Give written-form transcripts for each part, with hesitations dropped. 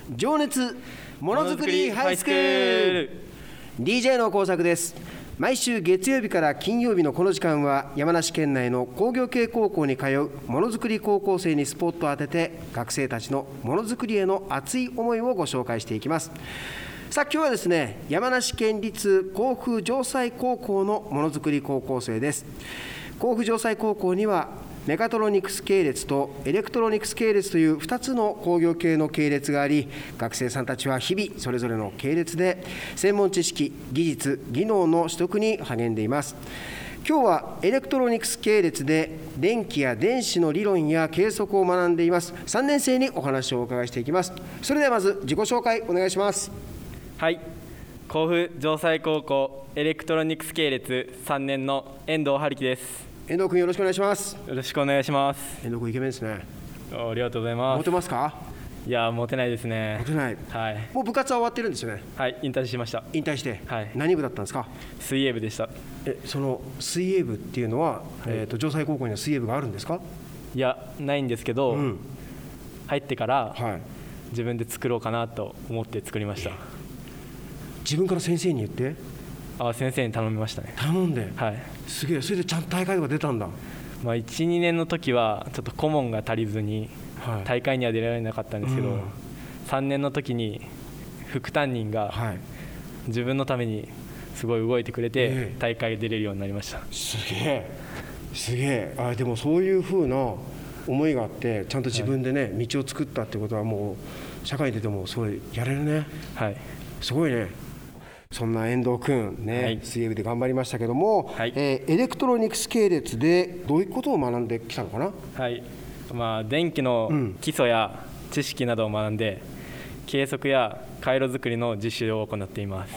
情熱ものづくりハイスクール DJ の工作です。毎週月曜日から金曜日のこの時間は山梨県内の工業系高校に通うものづくり高校生にスポットを当てて学生たちのものづくりへの熱い思いをご紹介していきます。さあ今日はですね、山梨県立甲府城西高校のものづくり高校生です。甲府城西高校にはメカトロニクス系列とエレクトロニクス系列という2つの工業系の系列があり、学生さんたちは日々それぞれの系列で専門知識、技術、技能の取得に励んでいます。今日はエレクトロニクス系列で電気や電子の理論や計測を学んでいます3年生にお話をお伺いしていきます。それではまず自己紹介お願いします。 はい、甲府城西高校エレクトロニクス系列3年の遠藤春樹です。 遠藤君よろしくお願いします。 よろしくお願いします。 遠藤君イケメンですね。 ありがとうございます。 モテますか？ いやモテないですね。 モテない、 はい、 もう部活は終わってるんですよね。 はい、引退しました。 引退して、 はい、 何部だったんですか？ 水泳部でした。 その水泳部っていうのは、城西高校には水泳部があるんですか？ いやないんですけど、入ってから、 はい、 自分で作ろうかなと思って作りました。 自分から先生に言って？ 先生に頼みましたね。 頼んで、 はい、 すげえ。それでちゃんと大会とか出たんだ。 1、2年の時はちょっと顧問が足りずに、はい、大会には出られなかったんですけど、3年の時に副担任が自分のためにすごい動いてくれて、大会出れるようになりました。 すげえすげえ。でもそういう風な思いがあってちゃんと自分でね、道を作ったってことはもう社会に出てもすごいやれるね。 はい、 すごいね。そんな遠藤君ね、はい、水泳部で頑張りましたけども、はい、エレクトロニクス系列でどういうことを学んできたのかな？ はい、電気の基礎や知識などを学んで、計測や回路作りの実習を行っています。 はい、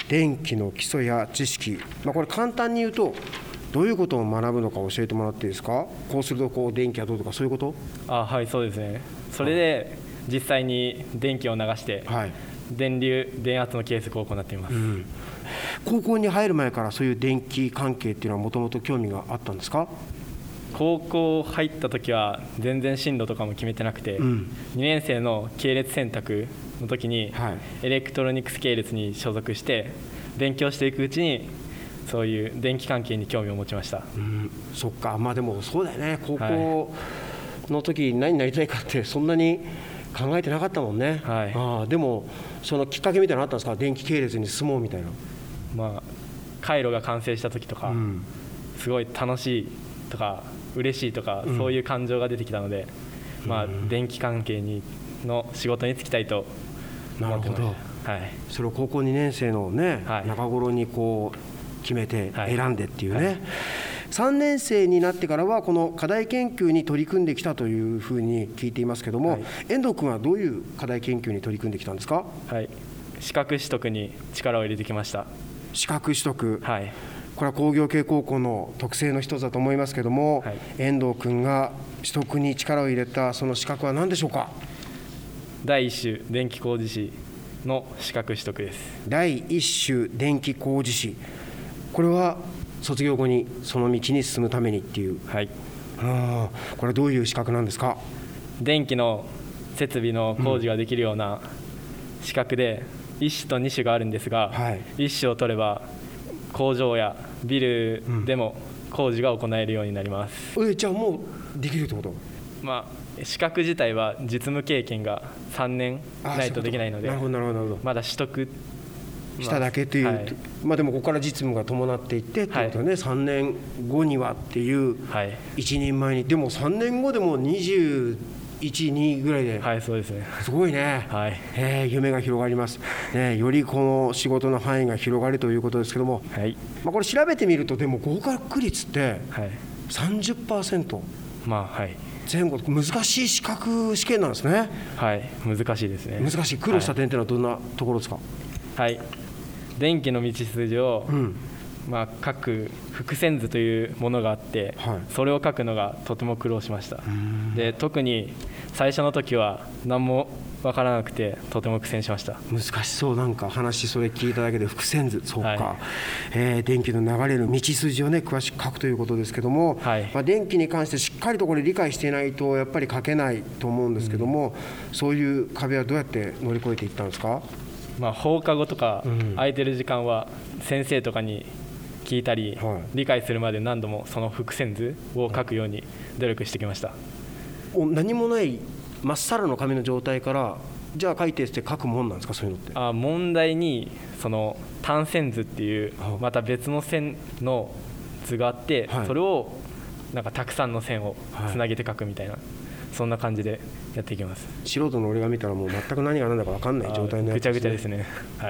電気の基礎や知識、これ簡単に言うとどういうことを学ぶのか教えてもらっていいですか？こうするとこう電気はどうとかそういうこと？ はい、そうですね。それで実際に電気を流して、はい、電流、電圧の計測を行っています。 高校に入る前からそういう電気関係っていうのはもともと興味があったんですか？ 高校入った時は全然進路とかも決めてなくて、2年生の系列選択の時に、エレクトロニクス系列に所属して勉強していくうちにそういう電気関係に興味を持ちました。 そっか。でもそうだよね。高校の時何になりたいかってそんなに考えてなかったもんね。はい、でもそのきっかけみたいなのあったんですか？電気系列に進もうみたいな。 回路が完成した時とか、すごい楽しいとか嬉しいとか、そういう感情が出てきたので、電気関係の仕事に就きたいと思ってました。なるほど。はい、それを高校2年生のね、中頃にこう決めて選んでっていうね。3年生になってからはこの課題研究に取り組んできたというふうに聞いていますけども、遠藤君はどういう課題研究に取り組んできたんですか？ はい、資格取得に力を入れてきました。 資格取得、 はい、 これは工業系高校の特性の一つだと思いますけども、遠藤君が取得に力を入れたその資格は何でしょうか？ 第一種電気工事士の資格取得です。 第一種電気工事士、これは卒業後にその道に進むためにっていう。はい、これはどういう資格なんですか？ 電気の設備の工事ができるような資格で、1種と2種があるんですが、1種を取れば工場やビルでも工事が行えるようになります。 じゃあもうできるってこと？ 資格自体は実務経験が3年ないとできないので、まだ取得しただけという、でもここから実務が伴っていってってことね。3年後にはっていう、一人前に。でも3年後でも21、2ぐらいで、 そうですね。 すごいね。夢が広がります、よりこの仕事の範囲が広がるということですけども、これ調べてみるとでも合格率って 30%、前後。難しい資格試験なんですね。 難しいですね。 難しい。苦労した点というのはどんなところですか？ 電気の道筋を、書く伏線図というものがあって、それを書くのがとても苦労しました。で特に最初の時は何も分からなくてとても苦戦しました。 難しそう。なんか話それ聞いただけで伏線図、そうか、 は電気の流れる道筋をね詳しく書くということですけども、電気に関してしっかりとこれ理解していないとやっぱり書けないと思うんですけども、そういう壁はどうやって乗り越えていったんですか？ 放課後とか空いてる時間は先生とかに聞いたり、理解するまで何度もその伏線図を書くように努力してきました。 何もないまっさらの紙の状態からじゃあ書いてって書くもんなんですか？そういうのって。 問題にその単線図っていうまた別の線の図があって、それをなんかたくさんの線をつなげて書くみたいな、そんな感じでやっていきます。 素人の俺が見たらもう全く何が何だか分かんない状態のやつぐちゃぐちゃですね。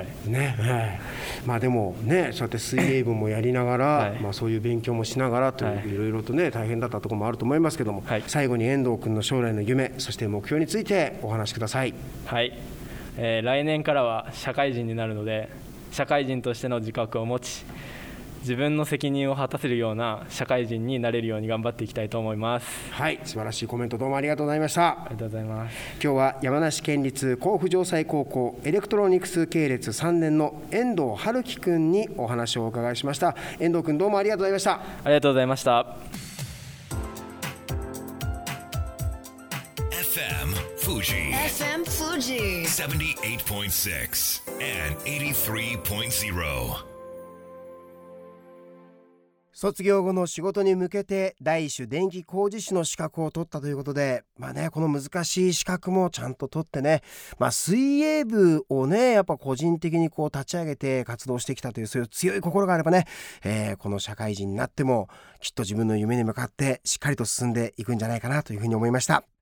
でもね、そうやって水泳部もやりながら、そういう勉強もしながらといういろいろとね大変だったところもあると思いますけども、最後に遠藤君の将来の夢、そして目標についてお話しください。 来年からは社会人になるので、社会人としての自覚を持ち、自分の責任を果たせるような社会人になれるように頑張っていきたいと思います。 素晴らしいコメントどうもありがとうございました。 ありがとうございます。 今日は山梨県立甲府城西高校エレクトロニクス系列3年の遠藤春樹くんにお話をお伺いしました。遠藤くんどうもありがとうございました。 ありがとうございました。 FM Fuji 78.6 and 83.0。 卒業後の仕事に向けて第一種電気工事士の資格を取ったということで、この難しい資格もちゃんと取ってね、水泳部をねやっぱ個人的に立ち上げて活動してきたというそういう強い心があればね、この社会人になってもきっと自分の夢に向かってしっかりと進んでいくんじゃないかなというふうに思いました。